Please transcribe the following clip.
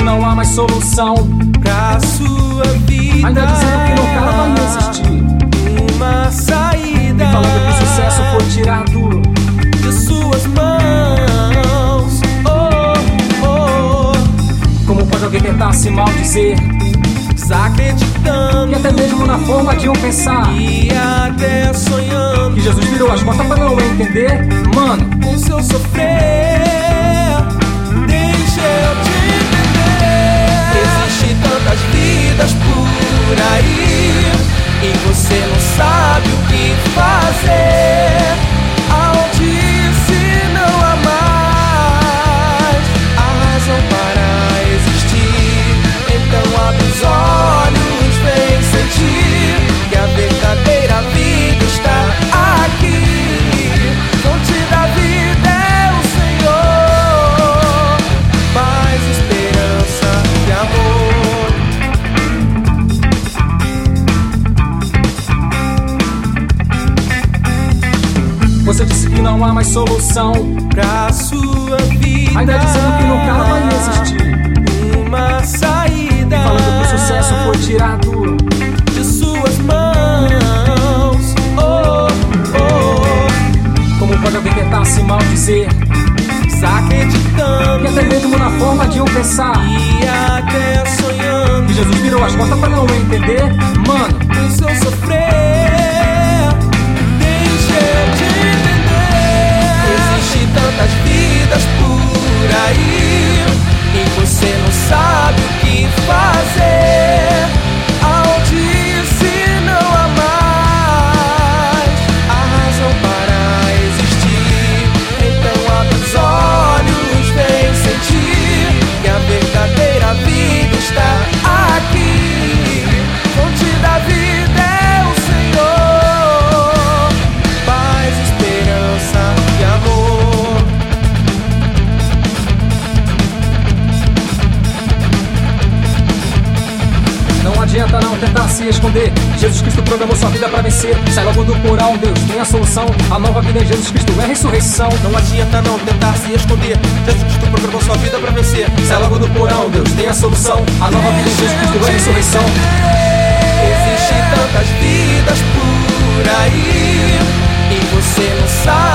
não há mais solução pra sua vida, ainda dizendo que nunca vai existir uma saída, e falando que o sucesso foi tirado de suas mãos. Como pode alguém tentar se maldizer, Desacreditando, que até mesmo na forma de um pensar, e até sonhando que Jesus virou as costas pra não entender? Mano, com seu sofrer. Deixa eu te entender. Existem tantas vidas por aí e você não sabe o que fazer. Aonde se não há mais a razão para existir, então abre os olhos, vem sentir que a verdadeira vida está aqui. Fonte da vida é o Senhor, paz, esperança e amor. você disse que não há mais solução Pra sua vida, ainda dizendo que nunca vai existir uma saída, e falando que o sucesso foi tirado de suas mãos. Como pode alguém tentar se maldizer, Desacreditando, que até mesmo na forma de um pensar, e até sonhando que Jesus virou as costas pra não entender? Mano, com seu sofrer. Deixa eu te entender. Existem tantas vidas por aí e você não sabe o que fazer. Aonde se não há mais a razão para existir, então abre os olhos, vem sentir que a verdadeira vida está aqui. Fonte da vida é o Senhor, paz, esperança e amor. não adianta não tentar se esconder. Jesus Cristo programou sua vida pra vencer. Sai logo do porão, Deus tem a solução. A nova vida em Jesus Cristo é ressurreição. Não adianta não tentar se esconder. Jesus Cristo programou sua vida pra vencer. Sai logo do porão, Deus tem a solução. A nova vida em Jesus Cristo é ressurreição. Existem tantas vidas por aí e você não sabe